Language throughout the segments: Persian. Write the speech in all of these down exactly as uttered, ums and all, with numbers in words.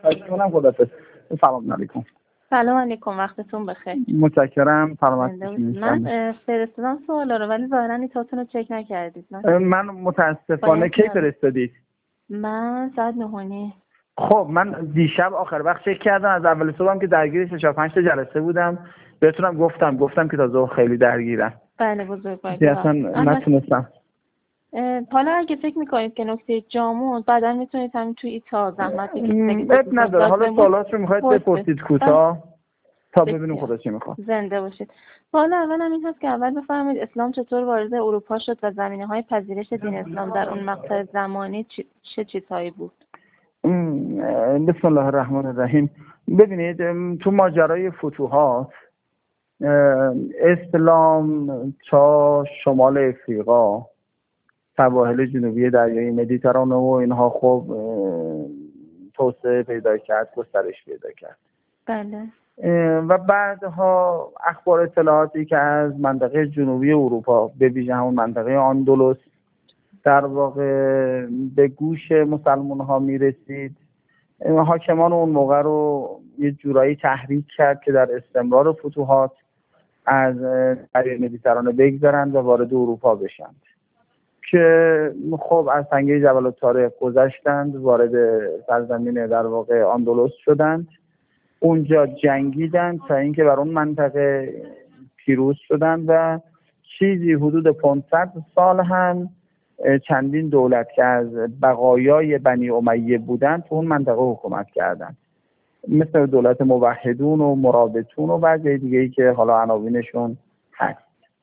خواهش خدافظ. سلام علیکم. سلام علیکم، وقتتون بخیر. متشکرم. سلامت باشید. من فرستادم سوالا رو ولی ظاهرا ایتاتون رو چک نکردید. من من متاسفانه کی فرستادید؟ من ساعت نهانی. خب من دیشب آخر وقت چک کردم، از اول صبحم که درگیر چهار پنج تا جلسه بودم، بهتونم گفتم گفتم که تازه خیلی درگیرم. بله بزرگوار. اصلا نتونستم. حالا اگه فکر میکنید که نکته جامون بعدا میتونید همین توی ایتا زحمت بکشید. اب نداره. حالا سوالات رو میخواید بپرسید کوتاه تا ببینیم خدا چی میخواد. زنده باشید. حالا اول این هست که اول بفرمایید اسلام چطور وارد اروپا شد و زمینه‌های پذیرش دین اسلام در اون مقطع زمانی چه چیزهایی بود؟ بسم الله الرحمن الرحیم. ببینید تو ماجرای فتوحات اسلام تا شمال افریقا، سواحل جنوبی دریای مدیترانه و اینها خب توسعه پیدا کرد، گسترش پیدا کرد. بله. و بعدها اخبار اطلاعاتی که از منطقه جنوبی اروپا به ویژه همون منطقه آندلس در واقع به گوش مسلمان ها میرسید، حاکمان اون موقع رو یه جورایی تحریک کرد که در استمرار فتوحات از دریای مدیترانه بگذرند و وارد اروپا بشند که خب از تنگه جبل الطارق گذشتند، وارد سرزمین در واقع آندلس شدند، اونجا جنگیدند تا اینکه بر اون منطقه پیروز شدند و چیزی حدود پانصد سال هم چندین دولت که از بقایای بنی امیه بودند تو اون منطقه حکومت کردند، مثل دولت موحدون و مرابطون و بعضی دیگه ای که حالا عناوینشون هست.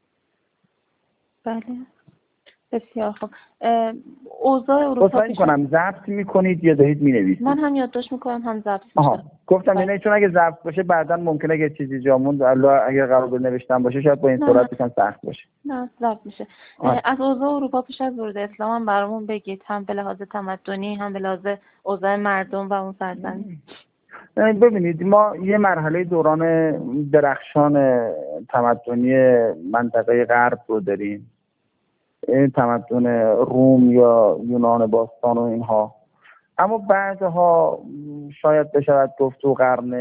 بله بسیار خوب. اوضاع اروپا پیش کنم ضبط میکنید یا دارید مینویسید؟ من هم یادداشت میکنم هم ضبط میکنم. گفتم یعنی چون اگه ضبط باشه بعداً ممکنه اگه چیزی جا موند اگر قرار بود نوشتن باشه شاید با این سرعت بکن سخت باشه. نه ضبط میشه. از اوضاع اروپا پیش از ورود اسلام هم برامون بگید، هم به لحاظ تمدنی هم به لحاظ اوضاع مردم و اون سرزمین. ببینید ما یه مرحله دوران درخشان تمدنی منطقه غرب رو داریم، تمدن روم یا یونان باستان و اینها، اما بعدها شاید بشود گفت تو قرن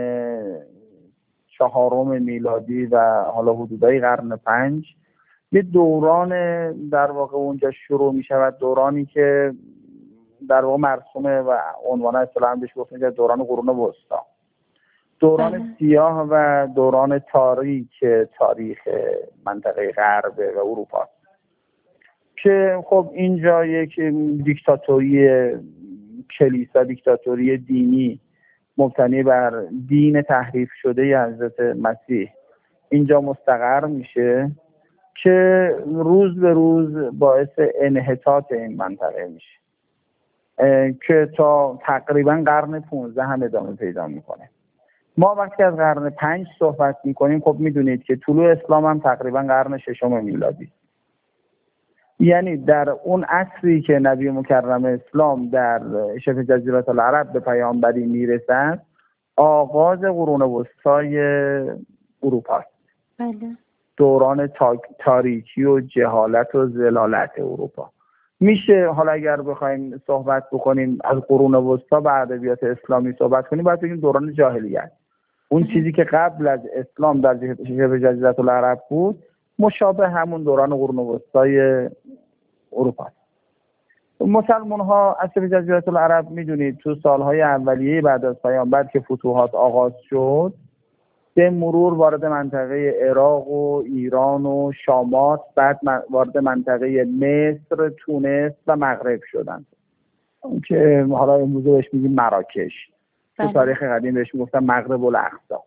چهارم میلادی و حالا حدودای قرن پنج یه دوران در واقع اونجا شروع می شود، دورانی که در واقع مرسومه و عنوان اصطلاحاً بهش گفته میشه دوران قرون وسطی، دوران بله. سیاه و دوران تاریک تاریخ منطقه غرب و اروپا که خب اینجا یک دیکتاتوری کلیسا، دیکتاتوری دینی مبتنی بر دین تحریف شده حضرت مسیح اینجا مستقر میشه که روز به روز باعث انحطاط این منطقه میشه که تا تقریبا قرن پانزده هم ادامه پیدا میکنه. ما وقتی از قرن پنج صحبت میکنیم خب میدونید که طلوع اسلام هم تقریبا قرن ششم میلادی، یعنی در اون عصری که نبی مکرم اسلام در شبه جزیره العرب به پیامبری میرسد آغاز قرون وسطای اروپا است. بله. دوران تاریکی و جهالت و ضلالت اروپا میشه. حالا اگر بخوایم صحبت بکنیم از قرون وسطا به ادبیات اسلامی صحبت کنیم باید بگیم دوران جاهلیت، اون چیزی که قبل از اسلام در شبه جزیره العرب بود مشابه همون دوران قرون وسطای اروپا. مسلمان ها از شبه جزیره العرب میدونید تو سالهای اولیه بعد از پیامبر که فتوحات آغاز شد به مرور وارد منطقه عراق و ایران و شامات، بعد وارد منطقه مصر، تونس و مغرب شدند که حالا امروزه بهش میگیم مراکش. تو تاریخ قدیم بهش میگفتن مغرب الاقصی.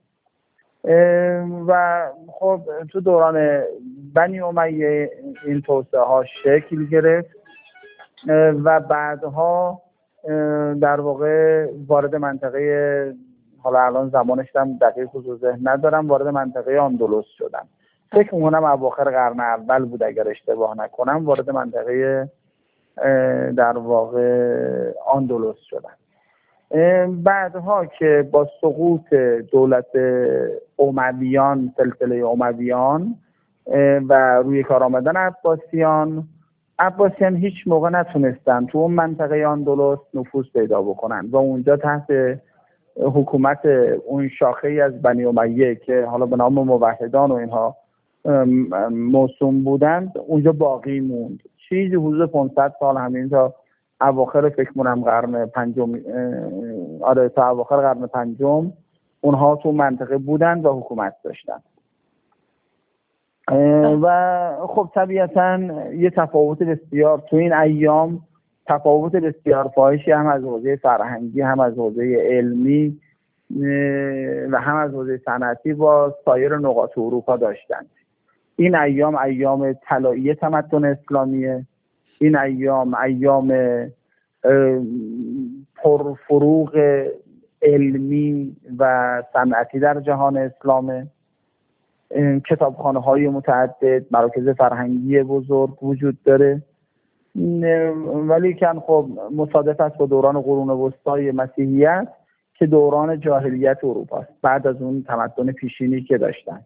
و خب تو دوران بنی امیه این توسعه ها شکل گرفت و بعدها در واقع وارد منطقه، حالا الان زمانش هم دقیق حضور ذهن ندارم، وارد منطقه آندلس شدن. فکر می‌کنم اواخر قرن اول بود اگر اشتباه نکنم، وارد منطقه در واقع آندلس شدن. بعدها که با سقوط دولت امویان، سلسله امویان و روی کار آمدن عباسیان، عباسیان هیچ موقع نتونستن تو اون منطقه آندلس نفوذ پیدا بکنن و اونجا تحت حکومت اون شاخه ای از بنی امیه که حالا به نام موحدان و اینها موسوم بودند اونجا باقی موند. چیزی حدود پانصد سال همین تا اواخر فکر کنم قرن پنجم، آره تا اواخر قرن پنجم اونها تو منطقه بودند و حکومت داشتند. و خب طبیعتاً یه تفاوت بسیار تو این ایام، تفاوت بسیار فاحشی هم از حوزه فرهنگی، هم از حوزه علمی و هم از حوزه صنعتی با سایر نقاط اروپا داشتند. این ایام ایام طلایی تمدن اسلامیه، این ایام ایام پرفروغ علمی و صنعتی در جهان اسلامه. کتابخانه های متعدد، مراکز فرهنگی بزرگ وجود داره، ولی کن خب مصادف است با دوران قرون وسطای مسیحیت که دوران جاهلیت اروپا است، بعد از اون تمدن پیشینی که داشتند.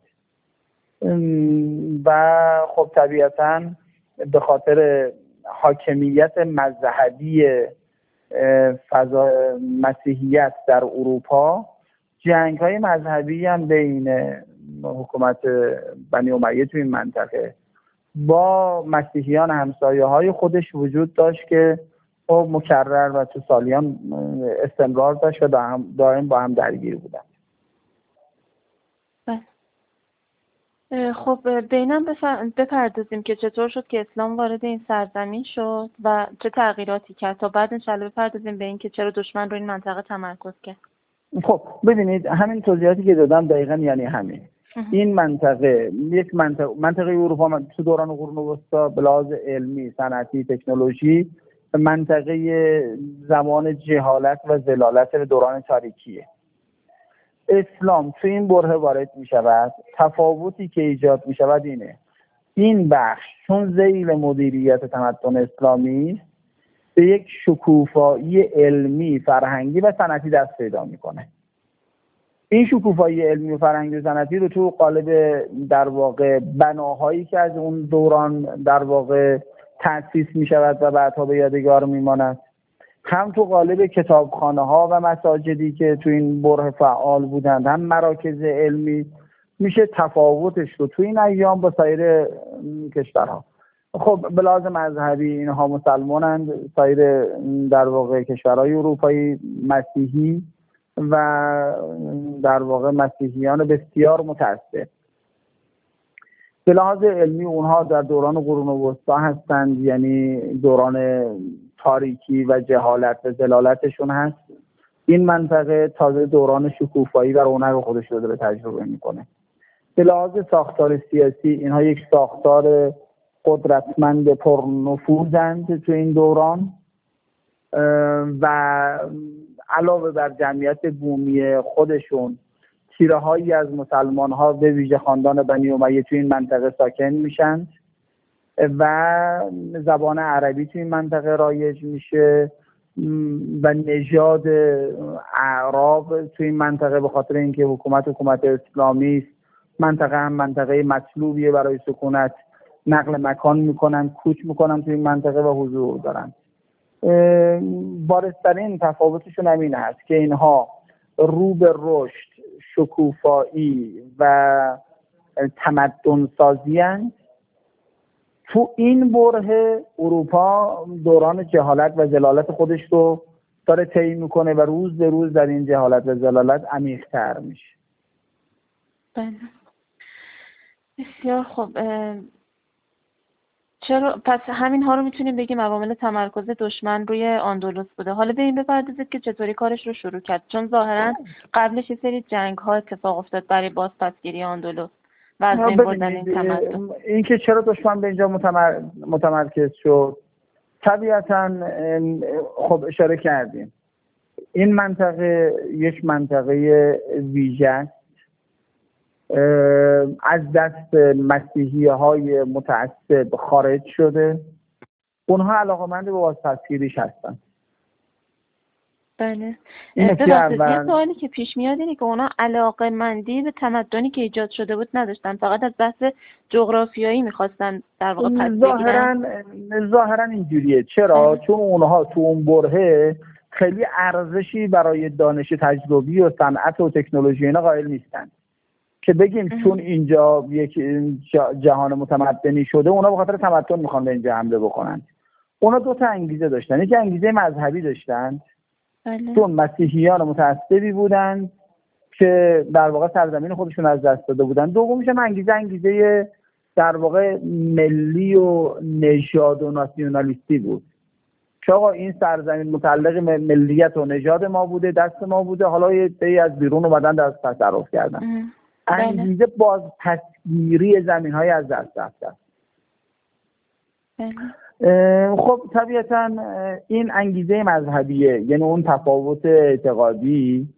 و خب طبیعتاً به خاطر حاکمیت مذهبی فضا مسیحیت در اروپا، جنگ های مذهبی هم بین حکومت بنی امیه توی این منطقه با مسیحیان همسایه های خودش وجود داشت که خب مکرر و تو سالیان استمرار داشت و دائم با هم درگیر بودن. خب به اینم بپردازیم که چطور شد که اسلام وارد این سرزمین شد و چه تغییراتی کرد، تا بعد انشالله بپردازیم به این که چرا دشمن رو این منطقه تمرکز کرد. خب ببینید همین توضیحاتی که دادم دقیقاً یعنی همین. این منطقه یک منطقه منطقه اروپا تو دوران قرون وسطا به لحاظ علمی، صنعتی، تکنولوژی منطقه زمان جهالت و ضلالت به دوران تاریکیه. اسلام تو این بره وارد می شود. تفاوتی که ایجاد می شود اینه: این بخش چون ذیل مدیریت تمدن اسلامی به یک شکوفایی علمی، فرهنگی و صنعتی دست پیدا میکنه. این شکوفایی علمی و فرهنگی و صنعتی رو تو قالب در واقع بناهایی که از اون دوران در واقع تأسیس می شود و بعدها به یادگار میماند، هم تو قالب کتابخانه ها و مساجدی که تو این بره فعال بودند، هم مراکز علمی، میشه تفاوتش رو تو این ایام با سایر کشورها. خب به لحاظ مذهبی اینها مسلمانند، سایر در واقع کشورهای اروپایی مسیحی و در واقع مسیحیان بسیار متعصب. به لحاظ علمی اونها در دوران قرون وسطا هستند، یعنی دوران تاریکی و جهالت و ضلالتشون هست. این منطقه تازه دوران شکوفایی و رونق خودش رو داره تجربه میکنه. به لحاظ ساختار سیاسی اینها یک ساختار قدرتمند پرنفوذند تو این دوران و علاوه بر جمعیت بومی خودشون، تیره هایی از مسلمان ها به ویژه خاندان بنی امیه تو این منطقه ساکن میشن و زبان عربی تو این منطقه رایج میشه و نژاد اعراب تو این منطقه به خاطر اینکه حکومت حکومت اسلامی است، منطقه هم منطقه مطلوبیه برای سکونت، نقل مکان میکنن، کوچ میکنن تو این منطقه و حضور دارن. بارزترین تفاوتشون همین هست که اینها رو به رشد، شکوفایی و تمدن سازی هستند. تو این بره اروپا دوران جهالت و ضلالت خودش رو داره طی میکنه و روز به روز در این جهالت و ضلالت عمیق‌تر میشه. بله بسیار خوب. چرا پس همین ها رو میتونیم بگیم عوامل تمرکز دشمن روی اندلس بوده. حالا به این بپردازید که چطوری کارش رو شروع کرد، چون ظاهرا قبلش یه سری جنگ ها اتفاق افتاد برای بازپسگیری اندلس و از بین بردن این تمدن. این که چرا دشمن به اینجا متمر... متمرکز شد، طبیعتا خب اشاره کردیم این منطقه یک منطقه ویژه است، از دست مسیحی های متعصب خارج شده، اونها علاقه‌مند به بازپسگیریش هستن. بله. ببخشید یه سوالی که پیش میاد اینه که اونا علاقه‌مندی به تمدنی که ایجاد شده بود نداشتن، فقط از بحث جغرافیایی میخواستن در واقع پس بگیرن. ظاهرا ظاهرا اینجوریه. چرا؟ اه. چون اونها تو اون بره خیلی ارزشی برای دانش تجربی و صنعت و تکنولوژی اینا قائل نیستن که بگیم چون اینجا یک جهان متمدنی شده اونا به خاطر تمدن میخوان به اینجا حمله بکنن. اونا دو تا انگیزه داشتن، یکی انگیزه مذهبی داشتن بله. چون مسیحیان متعصبی بودن که در واقع سرزمین خودشون از دست داده بودن. دومیش هم انگیزه انگیزه در واقع ملی و نژاد و ناسیونالیستی بود که آقا این سرزمین متعلق ملیت و نژاد ما بوده، دست ما بوده، حالا یه عده‌ای از بیرون اومدن دست تصرف کردن. انگیزه باز پسگیری زمین‌های از دست رفته. خب طبیعتاً این انگیزه مذهبیه، یعنی اون تفاوت اعتقادی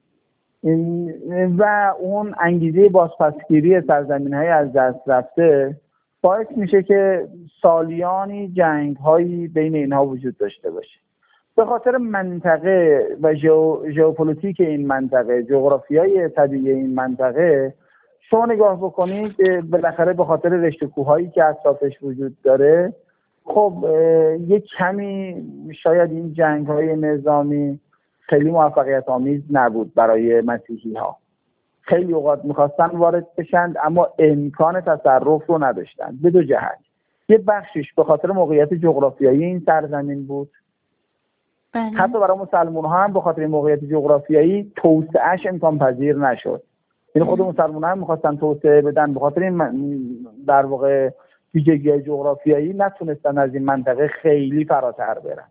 و اون انگیزه بازپسگیری سرزمین‌های از دست رفته باعث میشه که سالیانی جنگ‌هایی بین اینها وجود داشته باشه. به خاطر منطقه و ژئوپلیتیک این منطقه، جغرافیای طبیعی این منطقه، شما نگاه بکنید بالاخره به خاطر رشته کوه‌هایی که اطرافش وجود داره، خب یک کمی شاید این جنگ‌های نظامی خیلی موفقیت آمیز نبود برای مسیحی ها. خیلی اوقات میخواستن وارد بشن اما امکان تصرف رو نداشتن به دو جهت. یه بخشش به خاطر موقعیت جغرافیایی این سرزمین بود. بله. حتی برای مسلمان ها هم به خاطر موقعیت جغرافیایی توسعهش امکان پذیر نشد. یعنی خود مسلمان ها هم میخواستن توسعه بدن، به خاطر این در واقع ویژگی جغرافیایی نتونستن از این منطقه خیلی فراتر برن.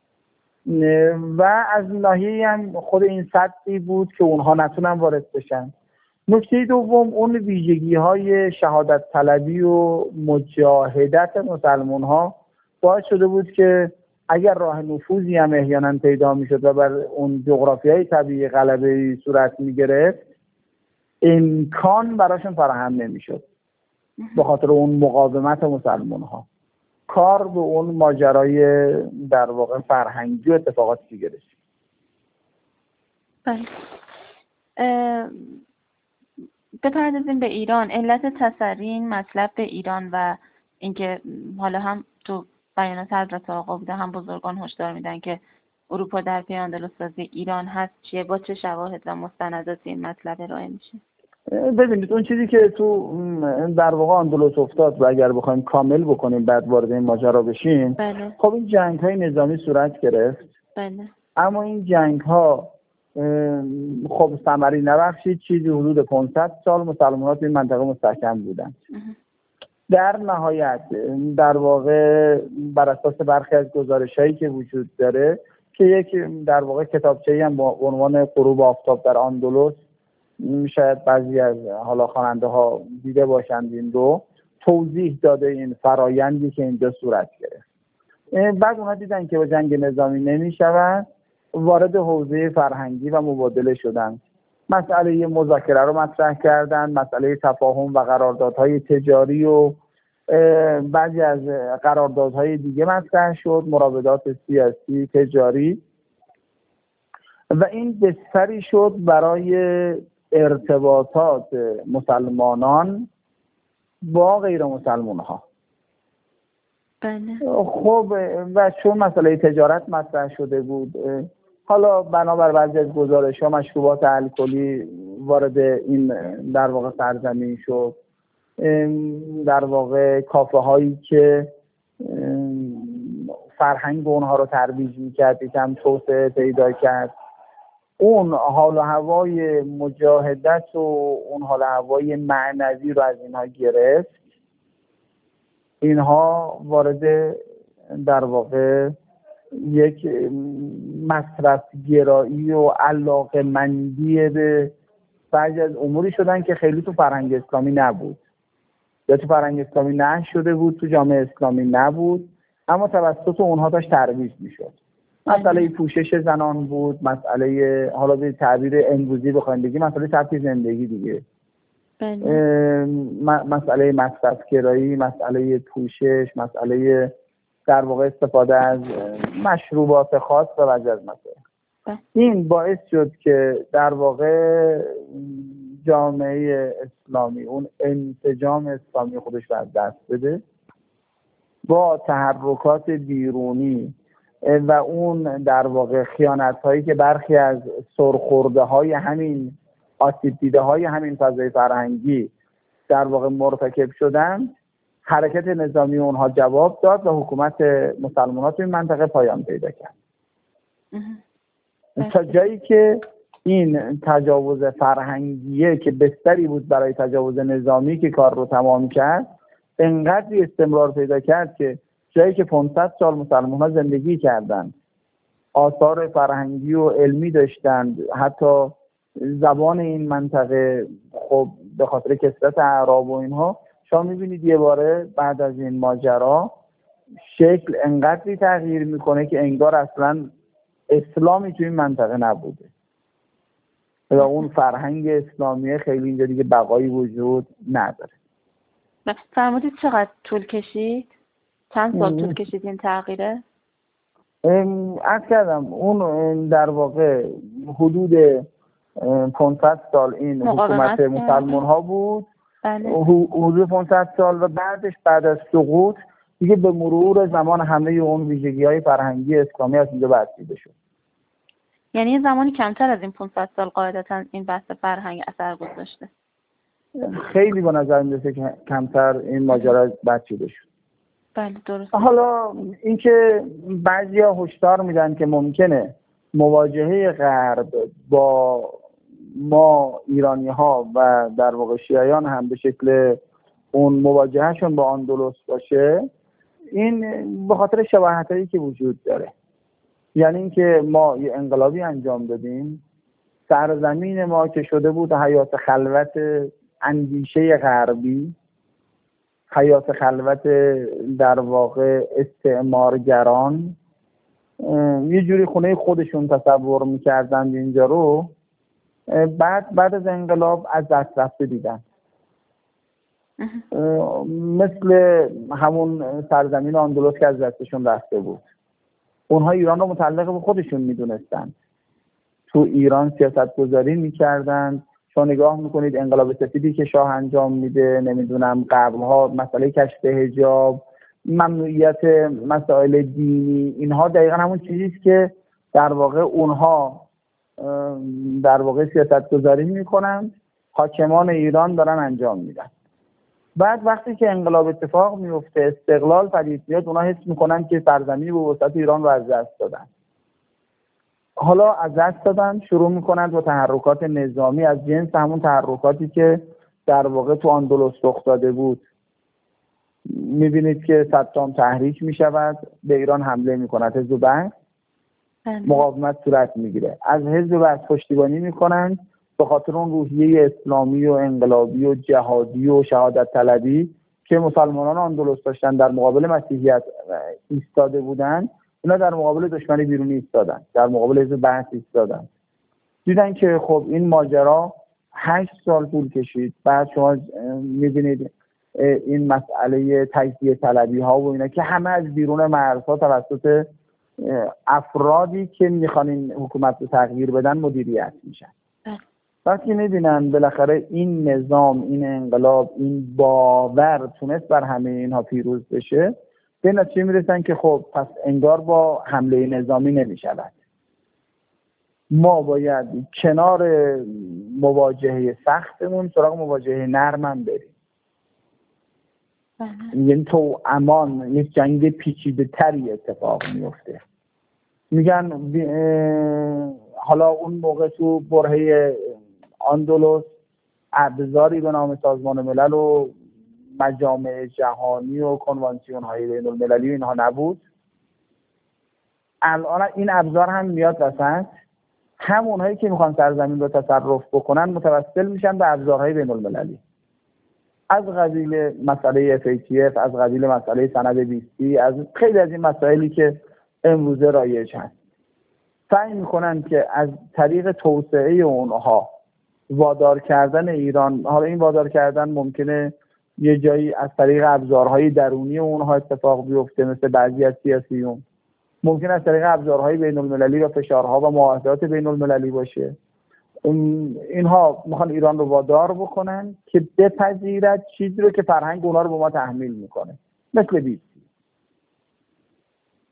و از ناحیه‌ای هم خود این سدی بود که اونها نتونن وارد بشن. نکته دوم اون ویژگی‌های شهادت طلبی و مجاهدت مسلمان ها باعث شده بود که اگر راه نفوذی هم احیانا پیدا میشد و بر اون جغرافیای طبیعی غلبه صورت میگرفت، امکان براشون فراهم نمیشد به خاطر اون مقاومت مسلمان ها. کار به اون ماجرای در واقع فرهنگی و اتفاقاتی که گرفت. بله. بپردازیم به ایران. علت تسری این مطلب به ایران و اینکه حالا هم تو بیانات حضرت آقا بوده هم بزرگان هشدار میدن که اروپا در پی اندلس سازی ایران هست، چیه؟ با چه شواهد و مستنداتی این مطلب ارائه میشه؟ ببینید اون چیزی که تو در واقع اندلس افتاد و اگر بخوایم کامل بکنیم بعد وارد این ماجرا بشیم، بله. خب این جنگ های نظامی صورت گرفت. بله. اما این جنگ ها خب ثمری نبخشید. چیزی حدود پانصد سال مسلمانات این منطقه مستحکم بودن. در نهایت در واقع بر اساس برخی از گزارش‌هایی که وجود داره که یک در واقع کتابچه‌ای هم با عنوان غروب آفتاب در اندلس، شاید بعضی از حالا خواننده ها دیده باشند این رو، توضیح داده این فرایندی که اینجا صورت گرفت. بعد اونها دیدن که با جنگ نظامی نمی‌شود، وارد حوزه فرهنگی و مبادله شدند. مسئله مذاکره رو مطرح کردن، مسئله تفاهم و قراردادهای تجاری و بعضی از قراردادهای دیگه مطرح شد، مراودات سیاسی، تجاری، و این بستری شد برای ارتباطات مسلمانان با غیر مسلمان ها. بله. خب و چون مسئله تجارت مطرح شده بود، حالا بنابر بعضی از گزارش ها مشروبات الکلی وارد این در واقع سرزمین شد. در واقع کافه هایی که فرهنگ اونها رو ترویج میکرد یکم توسعه پیدا کرد. اون حال و هوای مجاهدت و اون حال و هوای معنوی رو از اینها گرفت. اینها وارد در واقع یک مصرف گرایی و علاقه مندی به بعضی از اموری شدن که خیلی تو فرهنگ اسلامی نبود، یا تو فرهنگ اسلامی نه شده بود، تو جامعه اسلامی نبود، اما توسط اونها داشت ترویج میشد. مسئله پوشش زنان بود، مسئله حالا به تعبیر امروزی بخوایم بگیم مسئله سبک زندگی دیگه، مسئله مصرف گرایی، مسئله پوشش، مسئله در واقع استفاده از مشروبات خاص و بعضی از مسائل. این باعث شد که در واقع جامعه اسلامی اون انسجام اسلامی خودش رو از دست بده، با تحرکات بیرونی و اون در واقع خیانت هایی که برخی از سرخورده های همین آسیب دیده های همین فضای فرهنگی در واقع مرتکب شدن، حرکت نظامی اونها جواب داد و حکومت مسلمانات تو این منطقه پایان پیدا کرد. تا جایی که این تجاوز فرهنگیه که بستری بود برای تجاوز نظامی که کار رو تمام کرد، انقدر استمرار پیدا کرد که جایی که پانصد سال مسلمان‌ها زندگی کردند، آثار فرهنگی و علمی داشتند، حتی زبان این منطقه خب به خاطر کثرت اعراب و اینها، شما می‌بینید یه باره بعد از این ماجرا شکل انقدری تغییر میکنه که انگار اصلا اسلامی توی این منطقه نبوده و اون فرهنگ اسلامی خیلی اینجا دیگه بقایی وجود نداره. فرمودید چقدر طول کشید؟ چند سال طول کشید این تغییره؟ عرض کردم اون در واقع حدود پانصد سال این حکومت مسلمان ها بود. بله. حدود پانصد سال و بعدش بعد از سقوط دیگه به مرور زمان همه اون ویژگی های فرهنگی اسلامی از اینجا برچیده شد. یعنی یه زمانی کمتر از این پانصد سال قاعدتا این بحث فرهنگ اثر گذاشته؟ خیلی به نظر میرسه که کمتر این ماجرا برچیده شد. بله درست. حالا اینکه بعضیا هشدار میدن که ممکنه مواجهه غرب با ما ایرانی ها و در واقع شیعیان هم به شکل اون مواجههشون با اندلس باشه، این به خاطر شباهتایی که وجود داره. یعنی اینکه ما یه انقلابی انجام دادیم، سرزمین ما که شده بود حیات خلوت اندیشه غربی، حیات خلوت در واقع استعمارگران، یه جوری خونه خودشون تصور میکردند اینجا رو، بعد بعد از انقلاب از دست رفته دیدن. مثل همون سرزمین اندلس که از دستشون رفته بود. اونها ایران رو متعلق به خودشون میدونستن، تو ایران سیاست گذاری میکردن. شما نگاه میکنید انقلاب سفیدی که شاه انجام میده، نمیدونم قبلها مسئله کشف حجاب، ممنوعیت مسائل دینی، اینها دقیقا همون چیزیست که در واقع اونها در واقع سیاست گذاری میکنن، حاکمان ایران دارن انجام میدن. بعد وقتی که انقلاب اتفاق میفته، استقلال پدید میاد، اونها حس میکنن که سرزمینی به وسعت ایران رو از دست دادن. حالا از دست دادن شروع میکنند با تحرکات نظامی از جنس همون تحرکاتی که در واقع تو اندلس رخ داده بود. میبینید که صدام تحریک میشود، به ایران حمله میکند، حزب بعث مقاومت صورت میگیره، از حزب بعث پشتیبانی میکنند به خاطر اون روحیه اسلامی و انقلابی و جهادی و شهادت طلبی که مسلمانان اندلس داشتن، در مقابل مسیحیت ایستاده بودن. اینا در مقابل دشمن بیرونی ایستادن، در مقابل حزب بعث ایستادن. دیدن که خب این ماجرا هشت سال طول کشید. بعد شما میبینید این مسئله تجزیه طلبی ها و اینا که همه از بیرون مرزها توسط افرادی که میخوان این حکومت رو تغییر بدن مدیریت میشن. وقتی میبینن بالاخره این نظام، این انقلاب، این باور تونست بر همه اینها پیروز بشه، به نتیجه میرسن که خب پس انگار با حمله نظامی نمیشود، ما باید کنار مواجهه سختمون سراغ مواجهه نرمم بریم. یعنی تو امان یک جنگ پیچیده تری اتفاق میفته. میگن حالا اون موقع تو برهه اندلس ابزاری به نام سازمان ملل و مجامع جهانی و کنوانسیون های بین المللی اینها نبود. الان این ابزار هم میاد وسط، هم اونهایی که میخوان سرزمین رو تصرف بکنن متوسل میشن به ابزارهای بین المللی، از قبیل مسئله اف ای تی اف، از قبیل مسئله سند بیستی، از خیلی از این مسائلی که امروزه رایج هست. سعی میکنن که از طریق توسعه اونها وادار کردن ایران، حالا این وادار کردن ممکنه یه جایی از طریق ابزارهای درونی اونها اتفاق بیفته، مثل بعضی از سیاسیون، ممکن از طریق ابزارهای بین المللی و فشارها و معاهدات بین المللی باشه. اینها میخوان ایران رو وادار بکنن که بپذیرد چیزی رو که فرهنگ اونا رو به ما تحمیل میکنه، مثل بیستی.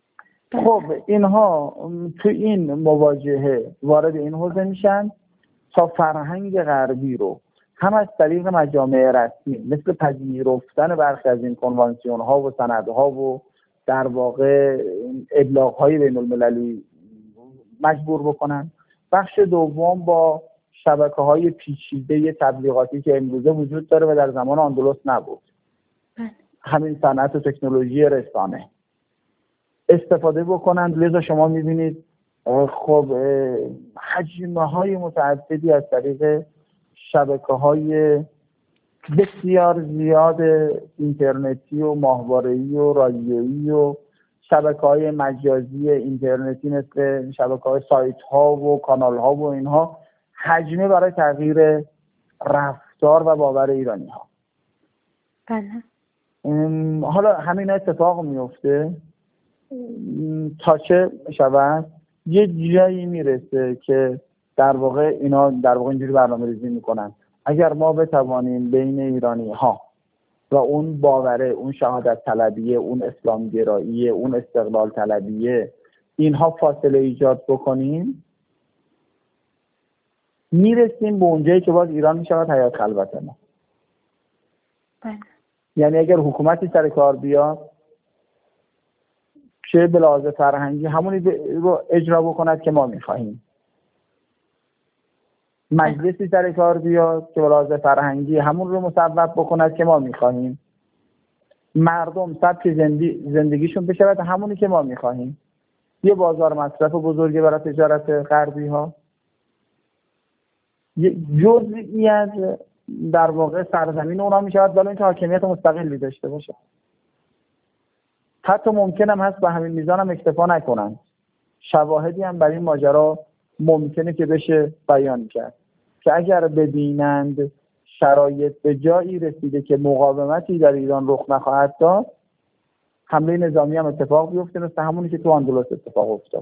خب اینها تو این مواجهه وارد این حوزه میشن تا فرهنگ غربی رو هم از طریق مجامع رسمی مثل پذیرفتن برخی از این کنوانسیون ها و سندها و در واقع ابلاغ های بین المللی مجبور بکنن. بخش دوم با شبکه های پیچیده تبلیغاتی که امروزه وجود داره و در زمان اندلس نبود، همین صنعت و تکنولوژی رسانه استفاده بکنند. لذا شما میبینید خب حجمه های متعددی از طریق شبکه های بسیار زیاد اینترنتی و ماهواره‌ای و رادیویی و شبکه های مجازی اینترنتی مثل شبکه های سایت ها و کانال ها و اینها حجمه برای تغییر رفتار و باور ایرانی ها. بله. حالا همین اتفاق میفته تا چه شود یه جایی میرسه که در واقع اینا در واقع اینجوری برنامه ریزی میکنن اگر ما بتوانیم بین ایرانی ها و اون باوره، اون شهادت طلبیه، اون اسلام گراییه، اون استقلال طلبیه، اینها فاصله ایجاد بکنیم میرسیم به اونجایی که باز ایران میشود حیات خلوت ما. یعنی اگر حکومتی سر کار بیاد چه به لحاظ فرهنگی همونی رو اجرا بکند که ما میخواهیم، مجلسی سر کار بیاد که به لحاظ فرهنگی همون رو مصوب بکند که ما میخواهیم، مردم سبک زندگی زندگیشون بشود همونی که ما میخواهیم، یه بازار مصرف بزرگی برای تجارت غربی ها، یه جزئی از در واقع سرزمین اونا میشود ولی اینکه حاکمیت مستقلی داشته باشه. حتی ممکن هم هست به همین میزان هم اکتفا نکنن. شواهدی هم برای این ماجرا ممکنه که بشه بیان کرد که اگر ببینند شرایط به جایی رسیده که مقاومتی در ایران رخ نخواهد داد، حمله نظامی هم اتفاق بیفته مثل همونی که تو اندلس اتفاق افتاد.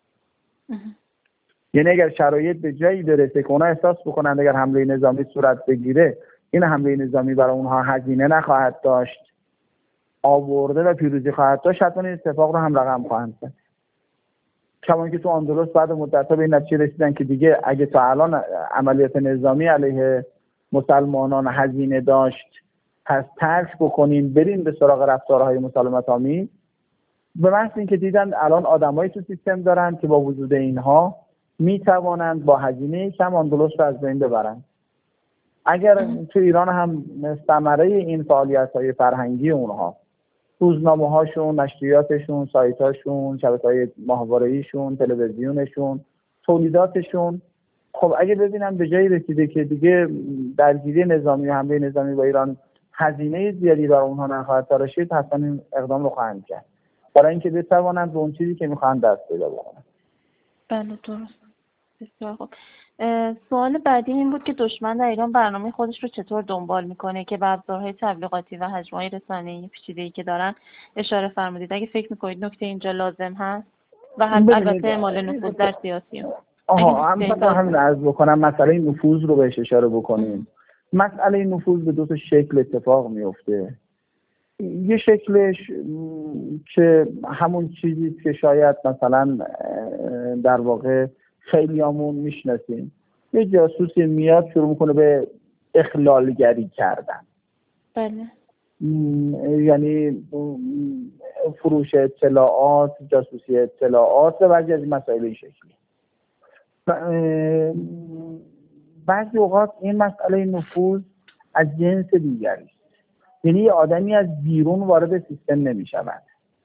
یعنی اگر شرایط به جایی برسه که اونا احساس بکنند اگر حمله نظامی صورت بگیره این حمله نظامی برای اونها هزینه نخواهد داشت، آورده و پیروزی خواهد داشت، حتما این اتفاق رو هم رقم خواهند زد. کما که تو اندلس بعد مدت‌ها به این نتیجه رسیدن که دیگه اگه تا الان عملیات نظامی علیه مسلمانان هزینه داشت پس ترک بکنیم بریم به سراغ رفتارهای مسالمت آمیز، به محض اینکه دیدن الان آدمایی تو سیستم دارن که با وجود اینها میتوانند با هزینه کم اندلس رو از بین ببرن. اگر تو ایران هم ثمره این فعالیت‌های فرهنگی اونها، روزنامه هاشون، نشریاتشون، سایت هاشون، شبکه‌های ماهواره‌ایشون، تلویزیونشون، تولیداتشون، خب اگه ببینم به جایی رسیده که دیگه درگیری نظامی و حمله نظامی با ایران هزینه زیادی برای اونها نخواهد تراشید، حتما این اقدام رو خواهند کرد برای اینکه بتوانند به اون چیزی که میخوان دست پیدا بکنن. بله درست. بسیار خوب. سوال بعدی این بود که دشمن در ایران برنامه خودش رو چطور دنبال میکنه که به ابزارهای تبلیغاتی و حجم‌های رسانه‌ای پیچیده‌ای که دارن اشاره فرمودید. اگه فکر میکنید نکته اینجا لازم هست و هم البته اعمال نفوذ در سیاسی. آها هم همین عرض بکنم مسئله نفوذ رو بهش اشاره بکنیم. مسئله نفوذ به دو تا شکل اتفاق میفته. یه شکلش که همون چیزی که شاید مثلا در واقع خیلیامون میشناسیم، یه جاسوسی میاد شروع میکنه به اخلالگری کردن. بله. یعنی فروش اطلاعات، جاسوسی اطلاعات و بعضی از مسائل این شکلی. بعضی اوقات این مسئله نفوذ از جنس دیگری است. یعنی یه آدمی از بیرون وارد سیستم نمی شود.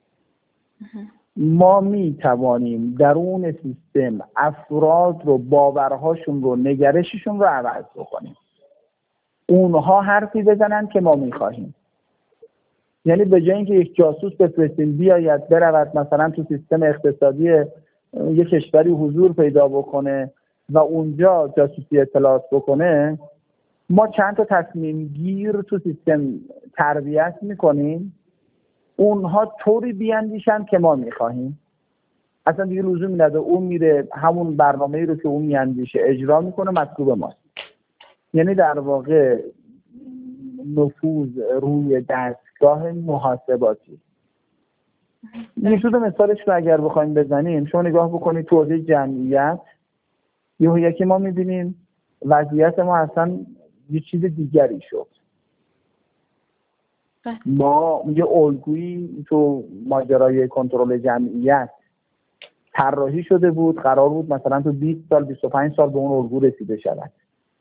ما می توانیم درون سیستم افراد رو، باورهاشون رو، نگرششون رو عوض بکنیم. اونها حرفی بزنن که ما می خواهیم. یعنی به جای اینکه یک جاسوس بفرستیم بیاید برود مثلا تو سیستم اقتصادی یک کشوری حضور پیدا بکنه و اونجا جاسوسی اطلاعات بکنه، ما چند تا تصمیم گیر تو سیستم تربیت میکنیم اونها طوری بیاندیشن که ما میخواهیم. اصلا دیگه لزومی نداره اون میره همون برنامه‌ای رو که اون میاندیشه اجرا میکنه، مطلوب ماست. یعنی در واقع نفوذ روی دستگاه محاسباتی. میشود مثالش رو اگر بخوایم بزنیم، شما نگاه بکنید تو حوزه جمعیت، یه یکی ما میبینیم وضعیت ما اصلا یه چیز دیگری شد. ما یه الگویی تو ماجرای کنترل جمعیت طراحی شده بود، قرار بود مثلا تو بیست سال بیست و پنج سال به اون الگو رسیده شود،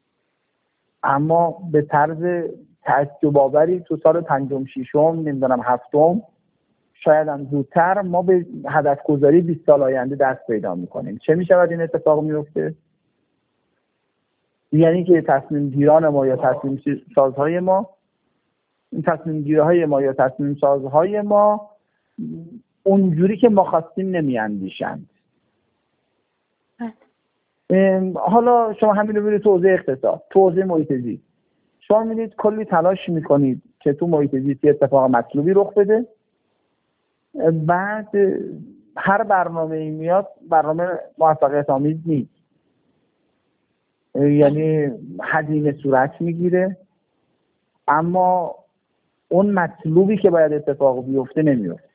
اما به طرز تعجب‌آوری تو سال پنجم ششم نمیدونم هفتم شاید هم زودتر ما به هدف گذاری بیست سال آینده دست پیدا میکنیم. چه میشود این اتفاق میفته؟ یعنی که تصمیم گیران ما یا تصمیم سازهای ما این تصمیم گیرهای ما یا تصمیم سازهای ما اونجوری که ما خواستیم نمیاندیشند. حالا شما همین رو ببینید تو حوزه اقتصاد، تو حوزه محیط زیست، شما می‌بینید کلی تلاش میکنید که تو محیط زیست اتفاق مطلوبی رخ بده، بعد هر برنامه‌ای میاد برنامه موفقیت آمیز نیست، یعنی هزینه صورت میگیره اما اون مطلوبی که باید اتفاق بیفته نمیفته.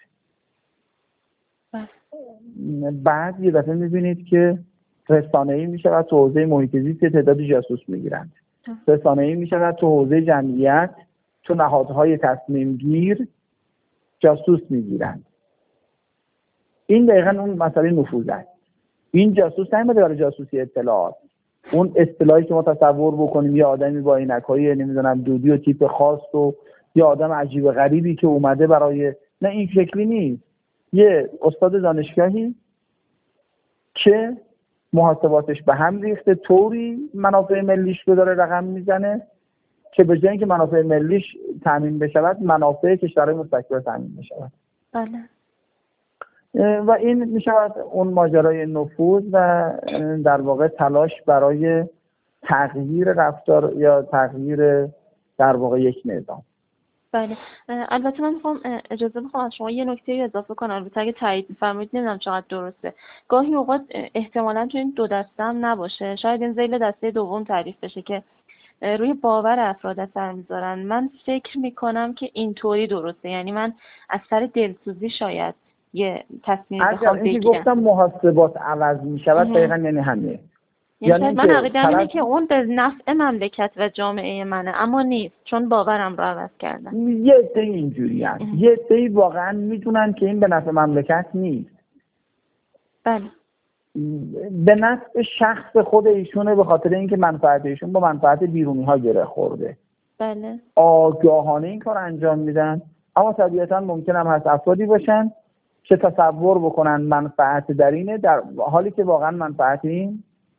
بعد یه دفعه میبینید که رسانه‌ای میشود تو حوزه محیط زیست تعداد جاسوس میگیرند، رسانه‌ای میشود تو حوزه جمعیت تو نهادهای تصمیم گیر جاسوس میگیرند. این دقیقاً اون مسئله نفوذ است. این جاسوس نمیده برای جاسوسی اطلاعات، اون اصطلاحی که ما تصور بکنیم یه آدمی با عینک‌های نمیدونم دودی و تیپ خاص و یه آدم عجیب غریبی که اومده برای، نه این شکلی نیست. یه استاد دانشگاهی که محاسباتش به هم ریخته طوری منافع ملیش رو داره رقم میزنه که به جای اینکه منافع ملیش تامین بشود منافع کشورهای مستکبر تامین بشود. بله. و این میشود اون ماجرای نفوذ و در واقع تلاش برای تغییر رفتار یا تغییر در واقع یک نظام. بله. البته من میخوام اجازه بخوام از شما یه نکته اضافه کنم، البته اگه تایید می‌فرمایید نمیدونم چقدر درسته. گاهی اوقات احتمالاً تو این دو دسته هم نباشه، شاید این ذیل دسته دوم تعریف بشه که روی باور افراد اثر میذارن. من فکر میکنم که اینطوری درسته، یعنی من از سر دلسوزی شاید یه تصمیم بخوام بگیرم. اینکه گفتم محاسبات عوض میشود دقیقاً یعنی همین. یعنی من عقیده‌ام اینه که اون به نفع مملکت و جامعه منه، اما نیست، چون باورم رو عوض کردن. یه عده اینجوری هست، یه عده واقعا میدونن که این به نفع مملکت نیست. بله. به نفع شخص خود ایشونه، به خاطر اینکه منفعت ایشون با منفعت بیرونی ها گره خورده. بله. آگاهانه این کار انجام میدن، اما طبیعتا ممکن هم هست افرادی باشن که تصور بکنن منفعت در اینه، در حالی که واقعا منفعت این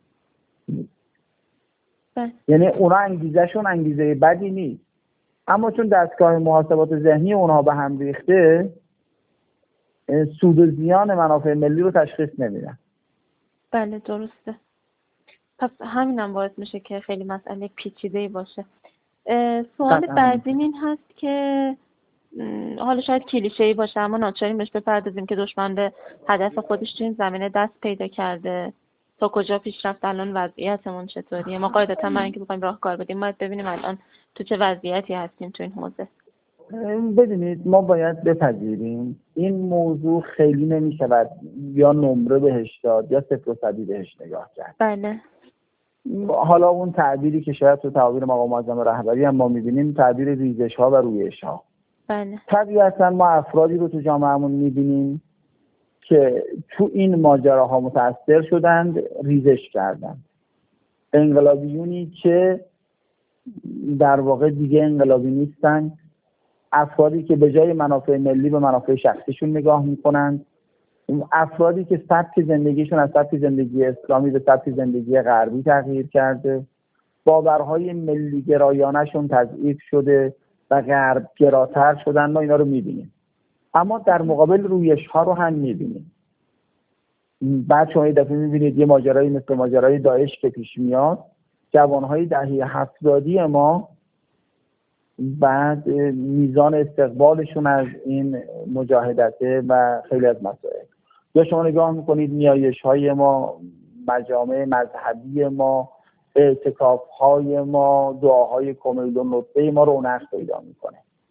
بله. یعنی اونا انگیزشون انگیزه بدی نیست، اما چون دستگاه محاسبات ذهنی اونها به هم ریخته سود و زیان منافع ملی رو تشخیص نمیدن. بله درسته. پس همینم باعث میشه که خیلی مسئله پیچیده‌ای باشه. سوال بعدیم این هست که حالا شاید کلیشه‌ای باشه اما ناچاریم بهش بپردازیم که دشمن به هدف خودش تو این زمینه دست پیدا کرده. تا کجا پیش رفت، الان وضعیتمون چطوریه؟ ما قاعدتا برای اینکه بخوایم راهکار بدیم باید ببینیم الان تو چه وضعیتی هستیم تو این حوزه. ببینید ما باید بپذیریم این موضوع خیلی نمیشود یا نمره بهش داد یا صفر و صدی بهش نگاه کرد. بله. حالا اون تعبیری که شاید تو تعبیر مقام معظم رهبری هم ما می‌بینیم تعبیر ریزش ها و رویش ها. بله. طبیعتا ما افرادی رو تو جامعهمون می‌بینیم که تو این ماجراها متأثر شدند، ریزش کردند. انقلابیونی که در واقع دیگه انقلابی نیستن، افرادی که به جای منافع ملی به منافع شخصیشون نگاه میکنند، افرادی که سبک زندگیشون از سبک زندگی اسلامی به سبک زندگی غربی تغییر کرده، باورهای ملی گرایانه‌شون تضعیف شده و غرب گراتر شدن. ما اینا رو میبینیم، اما در مقابل رویش ها رو هم میبینیم. بعد شما یه دفعه میبینید یه ماجرایی مثل ماجرای داعش که پیش میاد، جوانهای دهه هفتادی ما بعد میزان استقبالشون از این مجاهدته و خیلی از مسائل، یا شما نگاه میکنید نیایش های ما، مجامع مذهبی ما، اعتکاف های ما، دعاهای کمیل و نطفه ما رونق پیدا میکنه.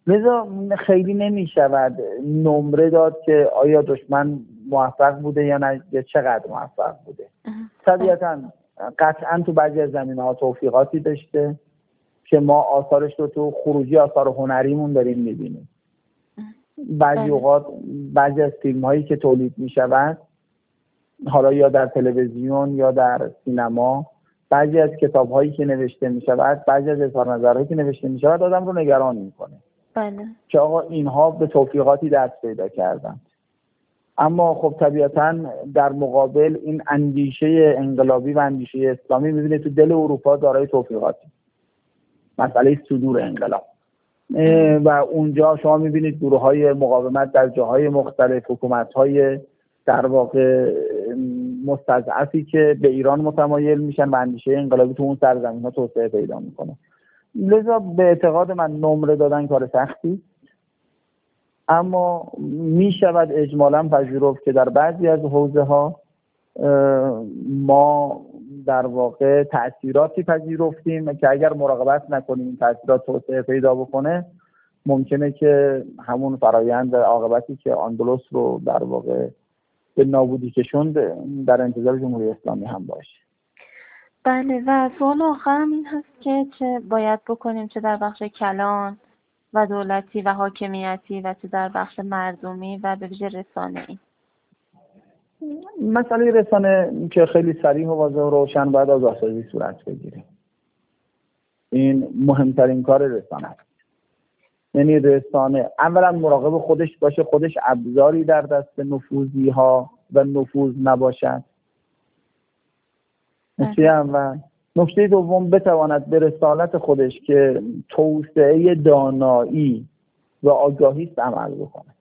لذا خیلی نمی شود نمره داد که آیا دشمن موفق بوده یا نه، یا چقدر موفق بوده. طبیعتاً قطعاً تو بعضی از زمینه‌ها توفیقاتی داشته که ما آثارش رو تو خروجی آثار هنریمون داریم می‌بینیم. بعضی اوقات بعضی از فیلم‌هایی که تولید می‌شود، حالا یا در تلویزیون یا در سینما، بعضی از کتاب‌هایی که نوشته می‌شود، بعضی از اظهار نظرهایی که نوشته می‌شود آدم رو نگران می‌کنه. بله. که آقا اینها به توفیقاتی دست پیدا کردن. اما خب طبیعتاً در مقابل این اندیشه انقلابی و اندیشه اسلامی می‌بینه تو دل اروپا دارای توفیقاتی. مسئله صدور انقلاب. و اونجا شما می‌بینید گروه‌های مقاومت در جاهای مختلف، حکومت‌های در واقع مستضعفی که به ایران متمایل میشن و اندیشه انقلابی تو اون سرزمین‌ها توسعه پیدا میکنه. لذا به اعتقاد من نمره دادن کار سختی، اما میشود اجمالاً پذیرفت که در بعضی از حوزه‌ها ما در واقع تأثیراتی پذیرفتیم که اگر مراقبت نکنیم این تأثیرات توسعه پیدا بکنه، ممکنه که همون فرایند عاقبتی که اندلس رو در واقع به نابودی کشوند در انتظار جمهوری اسلامی هم باشه. بله. و سوال آخرم این هست که چه باید بکنیم، چه در بخش کلان و دولتی و حاکمیتی و چه در بخش مردمی و به ویژه رسانه‌ای. مسئله رسانه که خیلی صریح و واضح و روشن باید آزادسازی صورت بگیره. این مهمترین کار رسانه است. یعنی رسانه اولا مراقب خودش باشه، خودش ابزاری در دست نفوذی ها و نفوذ نباشد. نکته اول. نکته دوم بتواند به رسالت خودش که توسعه دانایی و آگاهی است عمل بکنه.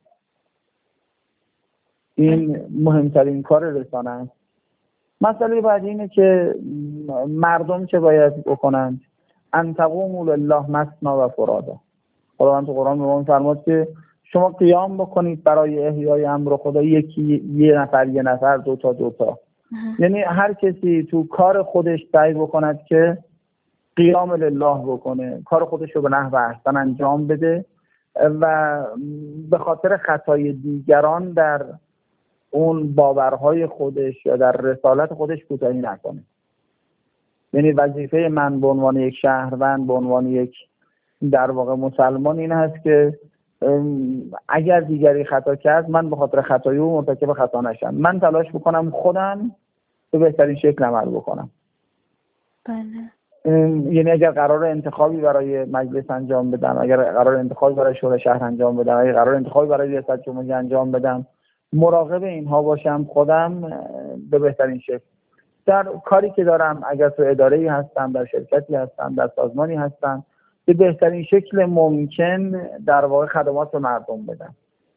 این مهمترین کار رسانه است. مسئله بعدی اینه که مردم چه باید بکنند؟ ان تقوموا لله مثنی و فرادا. خداوند تو قرآن به ما می‌فرماد که شما قیام بکنید برای احیای امر خدا، یکی یه نفر یه نفر، دو تا دو تا. یعنی هر کسی تو کار خودش سعی بکند که قیام لله بکنه، کار خودش رو به نحو احسن انجام بده و به خاطر خطای دیگران در اون باورهای خودش یا در رسالت خودش کوتاهی نکنه. یعنی وظیفه من به عنوان یک شهروند، به عنوان یک در واقع مسلمان این هست که اگر دیگری خطا کرد من به خاطر خطای او مرتکب خطا نشم. من تلاش بکنم خودم به بهترین شکل عمل بکنم. بله. یعنی اگر قرار انتخابی برای مجلس انجام بدم، اگر قرار انتخابی برای شورای شهر انجام بدم، اگر قرار انتخابی برای ریاست جمهوری انجام بدم، مراقب اینها باشم خودم به بهترین شکل. در کاری که دارم، اگر تو اداره‌ای هستم، در شرکتی هستم، در سازمانی هستم، به بهترین شکل ممکن در واقع خدمات به مردم بدم.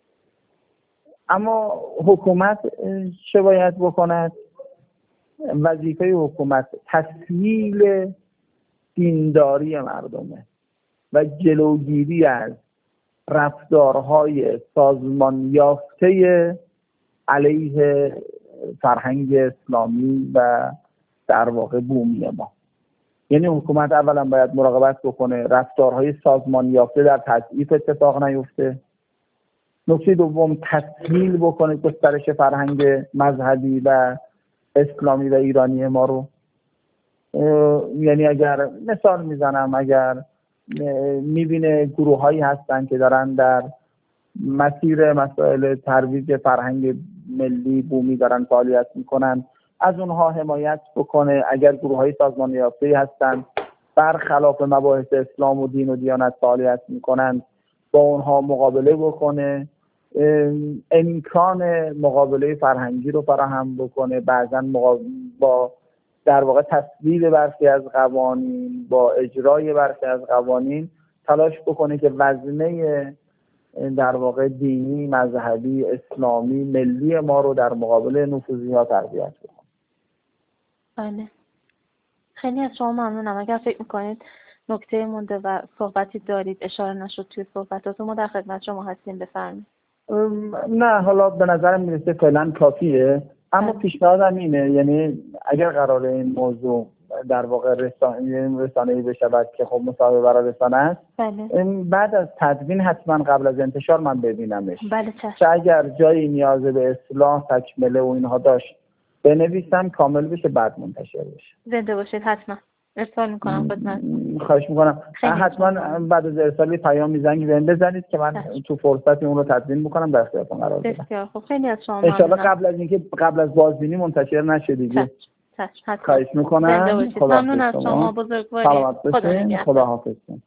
اما حکومت چه باید بکند؟ وظیفه حکومت تسهیل دینداری مردمه و جلوگیری از رفتارهای سازمان یافته علیه فرهنگ اسلامی و در واقع بومی ما. یعنی حکومت اولا باید مراقبت بکنه رفتارهای سازمان یافته در تضعیف اتفاق نیفته. نکته دوم تسهیل بکنه گسترش فرهنگ مذهبی و اسلامی و ایرانی ما رو. یعنی اگر مثال میزنم، اگر میبینه گروه هایی هستن که دارن در مسیر مسائل ترویج فرهنگ ملی بومی دارن فعالیت میکنن، از اونها حمایت بکنه. اگر گروه های سازمان یافته هستن برخلاف مباحث اسلام و دین و دیانت فعالیت میکنن، با اونها مقابله بکنه، امکان مقابله فرهنگی رو فراهم بکنه، بعضا با در واقع تصویب برخی از قوانین، با اجرای برخی از قوانین تلاش بکنه که وزنه در واقع دینی، مذهبی، اسلامی، ملی ما رو در مقابل نفوذی ها تقویت بکنه. بله. خیلی از شما ممنونم. اگر فکر میکنید نکته مونده و صحبتی دارید اشاره نشد توی صحبتاتون، ما در خدمت شما هستیم، بفرمایید. نه حالا به نظرم میرسه فعلا کافیه، اما پیشنهادم اینه، یعنی اگر قراره این موضوع در واقع رسانه رسانه‌ای بشود که خب مصاحبه برای رسانه است. بله. بعد از تدوین حتما قبل از انتشار من ببینمش. بله چشم. چه اگر جایی نیاز به اصلاح، تکمله و اینها داشت بنویسم کامل بشه بعد منتشر بشه. زنده باشید. حتما ارسال میکنم خدمت. خواهش میکنم. حتما بعد از ارسال پیام زنگ بهم بزنید که من چشم. تو فرصتی اون رو تدوین میکنم در اختیارتون قرار بدم. بسیار خوب. خیلی از شما ممنونم. ان شاءالله قبل از اینکه قبل از بازبینی منتشر نشه دیگه. چشم. خواهش میکنم. ممنون از شما بزرگواری. خدا حافظ.